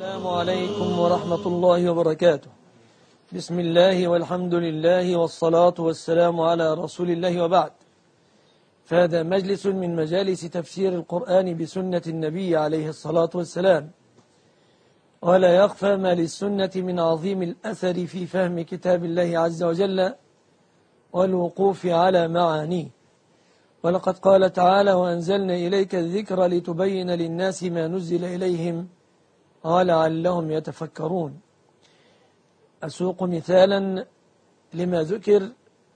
السلام عليكم ورحمة الله وبركاته. بسم الله والحمد لله والصلاة والسلام على رسول الله وبعد. فهذا مجلس من مجالس تفسير القرآن بسنة النبي عليه الصلاة والسلام، ولا يخفى ما للسنة من عظيم الأثر في فهم كتاب الله عز وجل والوقوف على معانيه. ولقد قال تعالى: وأنزلنا إليك الذكر لتبين للناس ما نزل إليهم ولعلهم يتفكرون. أسوق مثالا لما ذكر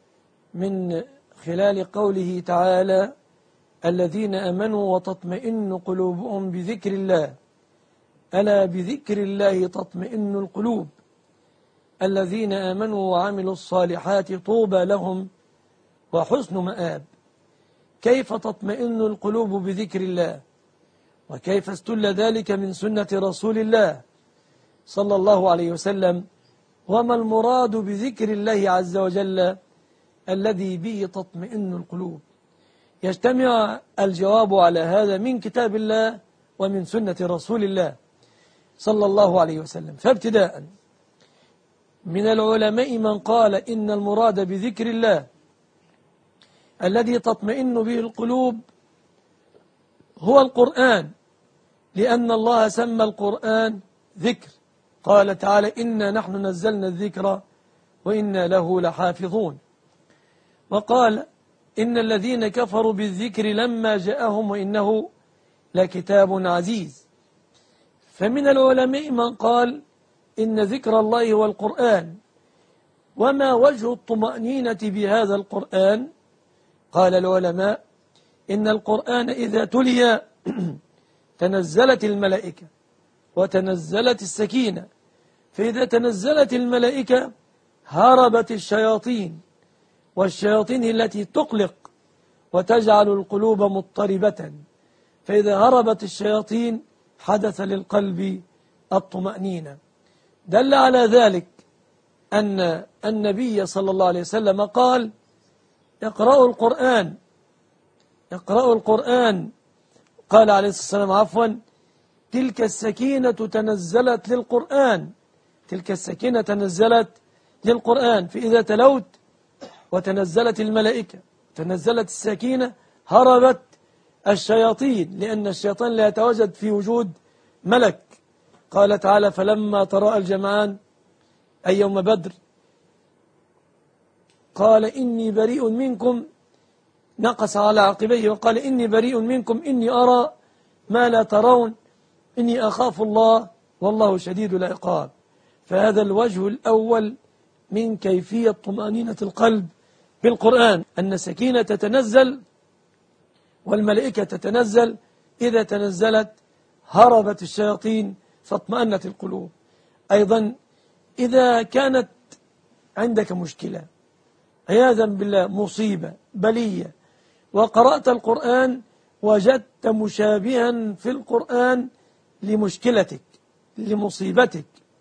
من خلال قوله تعالى: الذين آمنوا وتطمئن قلوبهم بذكر الله، ألا بذكر الله تطمئن القلوب. الذين آمنوا وعملوا الصالحات طوبى لهم وحسن مآب. كيف تطمئن القلوب بذكر الله؟ وكيف استل ذلك من سنة رسول الله صلى الله عليه وسلم؟ وما المراد بذكر الله عز وجل الذي به تطمئن القلوب؟ يجتمع الجواب على هذا من كتاب الله ومن سنة رسول الله صلى الله عليه وسلم. فابتداء من العلماء من قال إن المراد بذكر الله الذي تطمئن به القلوب هو القرآن، لأن الله سمى القرآن ذكر. قال تعالى: إنا نحن نزلنا الذكر وإنا له لحافظون. وقال: إن الذين كفروا بالذكر لما جاءهم وإنه لكتاب عزيز. فمن العلماء من قال إن ذكر الله هو القرآن. وما وجه الطمأنينة بهذا القرآن؟ قال العلماء: إن القرآن إذا تلي تنزلت الملائكة وتنزلت السكينة، فإذا تنزلت الملائكة هربت الشياطين، والشياطين التي تقلق وتجعل القلوب مضطربة، فإذا هربت الشياطين حدث للقلب الطمأنينة. دل على ذلك أن النبي صلى الله عليه وسلم قال: اقرأوا القرآن، اقرأوا القرآن. قال عليه الصلاة والسلام عفوا: تلك السكينة تنزلت للقرآن، تلك السكينة تنزلت للقرآن. فإذا تلوت وتنزلت الملائكة تنزلت السكينة هربت الشياطين، لأن الشيطان لا يتواجد في وجود ملك. قال تعالى: فلما تراءى الجمعان أي يوم بدر قال إني بريء منكم، نقص على عقبيه وقال: إني بريء منكم إني أرى ما لا ترون إني أخاف الله والله شديد العقاب. فهذا الوجه الأول من كيفية طمأنينة القلب بالقرآن، أن السكينة تتنزل والملائكة تتنزل، إذا تنزلت هربت الشياطين فاطمأنت القلوب. أيضا إذا كانت عندك مشكلة عياذا بالله، مصيبة بلية، وقرأت القرآن وجدت مشابها في القرآن لمشكلتك لمصيبتك،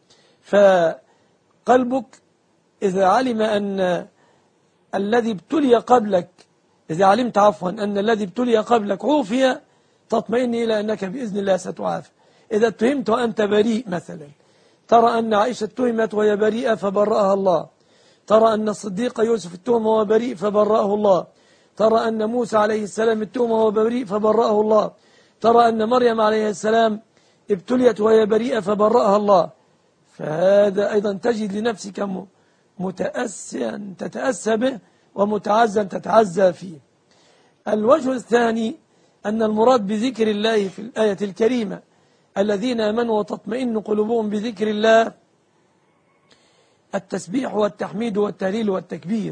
فقلبك إذا علم أن الذي ابتلي قبلك، إذا علمت عفوا أن الذي ابتلي قبلك عوفي، تطمئن إلى أنك بإذن الله ستعافى. إذا اتهمت وأنت بريء مثلا، ترى أن عائشة اتهمت وهي بريئة فبرأها الله، ترى أن الصديق يوسف اتهم وهو بريء فبرأه الله، ترى أن موسى عليه السلام اتهم وهو بريء فبرأه الله، ترى أن مريم عليه السلام ابتليت وهي بريئة فبرأها الله. فهذا أيضا تجد لنفسك متأسيا تتأسى به ومتعزا تتعزى فيه. الوجه الثاني أن المراد بذكر الله في الآية الكريمة الذين آمنوا وتطمئن قلوبهم بذكر الله التسبيح والتحميد والتهليل والتكبير.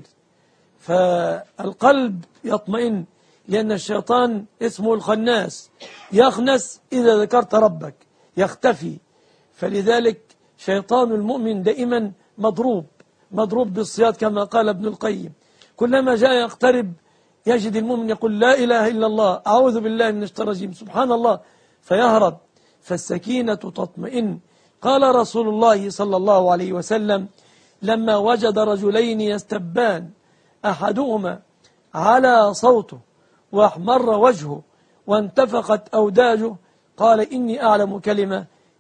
فالقلب يطمئن، لأن الشيطان اسمه الخناس، يخنس إذا ذكرت ربك، يختفي. فلذلك شيطان المؤمن دائما مضروب بالصياد، كما قال ابن القيم. كلما جاء يقترب يجد المؤمن يقول: لا إله إلا الله، أعوذ بالله من الشيطان الرجيم، سبحان الله، فيهرب. فالسكينة تطمئن. قال رسول الله صلى الله عليه وسلم: لما وجد رجلين يستبان، أحدهما على صوته واحمر وجهه وانتفقت أوداجه، قال: إني أعلم كلمة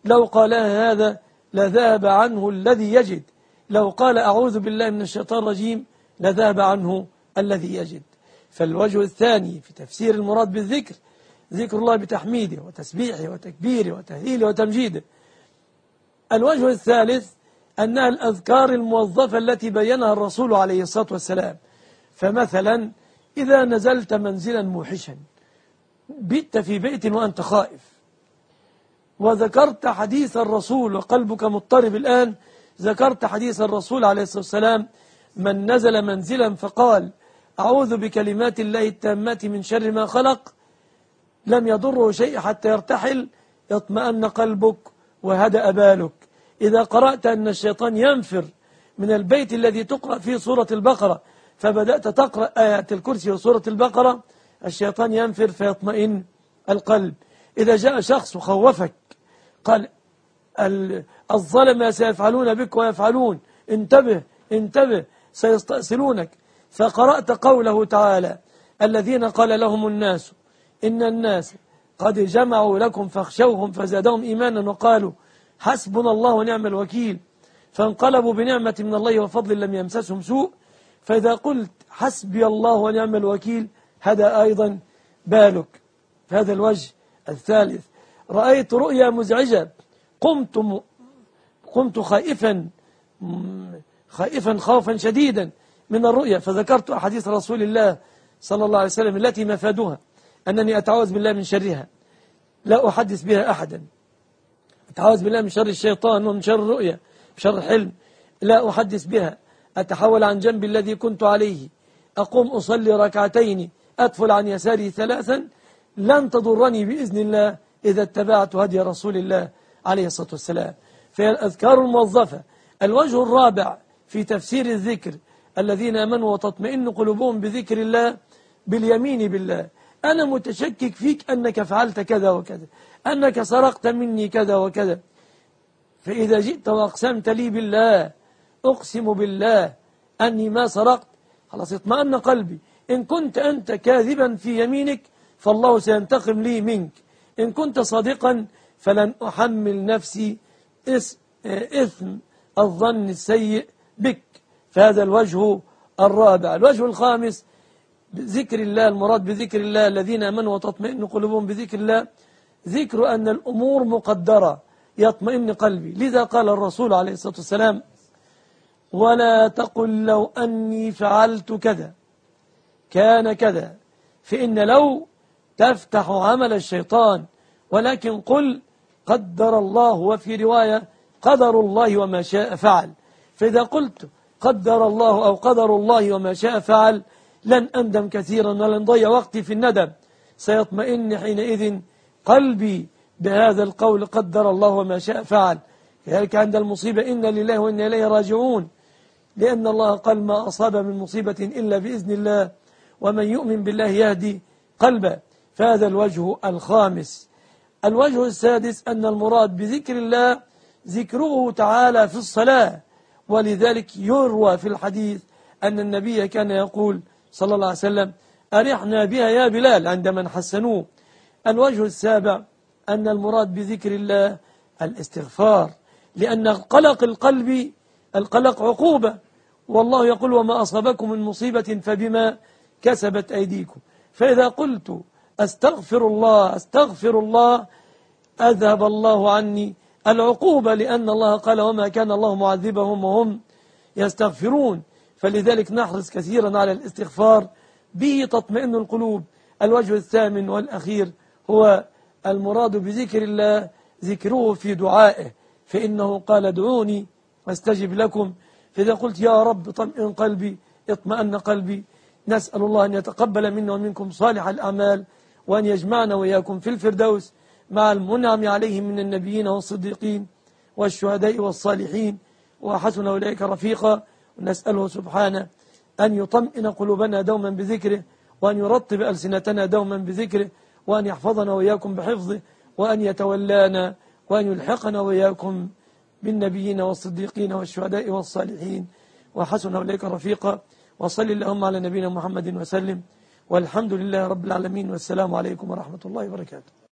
لو قالها هذا لذهب عنه الذي يجد، لو قال أعوذ بالله من الشيطان الرجيم لذهب عنه الذي يجد. فالوجه الثاني في تفسير المراد بالذكر ذكر الله بتحميده وتسبيحه وتكبيره وتهليله وتمجيده. الوجه الثالث أنها الأذكار الموظفة التي بينها الرسول عليه الصلاة والسلام. فمثلا إذا نزلت منزلا موحشا، بت في بيت وأنت خائف، وذكرت حديث الرسول وقلبك مضطرب الآن، ذكرت حديث الرسول عليه الصلاة والسلام: من نزل منزلا فقال أعوذ بكلمات الله التامات من شر ما خلق لم يضره شيء حتى يرتحل، يطمئن قلبك وهدأ بالك. إذا قرأت أن الشيطان ينفر من البيت الذي تقرأ فيه سورة البقرة، فبدأت تقرأ آيات الكرسي وسورة البقرة، الشيطان ينفر فيطمئن القلب. إذا جاء شخص وخوفك قال الظلم سيفعلون بك ويفعلون، انتبه انتبه سيستأصلونك، فقرأت قوله تعالى: الذين قال لهم الناس إن الناس قد جمعوا لكم فاخشوهم فزادهم إيمانا وقالوا حسبنا الله ونعم الوكيل، فانقلبوا بنعمة من الله وفضل لم يمسسهم سوء. فإذا قلت حسبي الله ونعم الوكيل هذا أيضا بالك. في هذا الوجه الثالث رأيت رؤيا مزعجة، قمت خائفا خوفا شديدا من الرؤيا، فذكرت أحاديث رسول الله صلى الله عليه وسلم التي مفادها أنني أتعوذ بالله من شرها، لا أحدث بها أحدا. أتعوذ بالله من شر الشيطان ومن شر الرؤيا وشر الحلم، لا أحدث بها. أتحول عن جنب الذي كنت عليه، أقوم أصلي ركعتين، أدفل عن يساري ثلاثا، لن تضرني بإذن الله إذا اتبعت هدي رسول الله عليه الصلاة والسلام. فهي الأذكار الموظفة. الوجه الرابع في تفسير الذكر: الذين آمنوا وتطمئن قلوبهم بذكر الله باليمين بالله. أنا متشكك فيك أنك فعلت كذا وكذا، أنك سرقت مني كذا وكذا، فإذا جئت وأقسمت لي بالله أقسم بالله أني ما سرقت، خلاص اطمأن قلبي. إن كنت أنت كاذبا في يمينك فالله سينتقم لي منك، إن كنت صادقا فلن أحمل نفسي إثم الظن السيء بك. فهذا الوجه الرابع. الوجه الخامس ذكر الله، المراد بذكر الله الذين آمنوا وتطمئن قلوبهم بذكر الله، ذكر أن الأمور مقدرة يطمئن قلبي. لذا قال الرسول عليه الصلاة والسلام: ولا تقل لو أني فعلت كذا كان كذا، فإن لو تفتح عمل الشيطان، ولكن قل قدر الله، وفي رواية قدر الله وما شاء فعل. فإذا قلت قدر الله أو قدر الله وما شاء فعل لن أندم كثيرا ولن ضيع وقتي في الندم، سيطمئن حينئذ قلبي بهذا القول قدر الله وما شاء فعل. كذلك عند المصيبة إنا لله وإنا إليه راجعون، لأن الله قال ما أصاب من مصيبة إلا بإذن الله ومن يؤمن بالله يهدي قلبه. فهذا الوجه الخامس. الوجه السادس أن المراد بذكر الله ذكره تعالى في الصلاة، ولذلك يروى في الحديث أن النبي كان يقول صلى الله عليه وسلم: أرحنا بها يا بلال، عندما حسنوه. الوجه السابع أن المراد بذكر الله الاستغفار، لأن قلق القلب القلق عقوبة، والله يقول: وما أصابكم من مصيبة فبما كسبت أيديكم. فإذا قلت أستغفر الله أستغفر الله أذهب الله عني العقوبة، لأن الله قال: وما كان الله معذبهم وهم يستغفرون. فلذلك نحرص كثيرا على الاستغفار، به تطمئن القلوب. الوجه الثامن والأخير هو المراد بذكر الله ذكره في دعائه، فإنه قال: ادعوني واستجب لكم. فإذا قلت يا رب طمئن قلبي اطمأن قلبي، نسأل الله أن يتقبل منا ومنكم صالح الأعمال، وأن يجمعنا وإياكم في الفردوس مع المنعم عليهم من النبيين والصديقين والشهداء والصالحين، وحسن أولئك رفيقا. ونسأله سبحانه أن يطمئن قلوبنا دوما بذكره، وأن يرطب ألسنتنا دوما بذكره، وأن يحفظنا وإياكم بحفظه، وأن يتولانا وأن يلحقنا وإياكم بالنبيين والصديقين والشهداء والصالحين، وحسن أولئك رفيقا. وصل اللهم على نبينا محمد وسلم، والحمد لله رب العالمين، والسلام عليكم ورحمة الله وبركاته.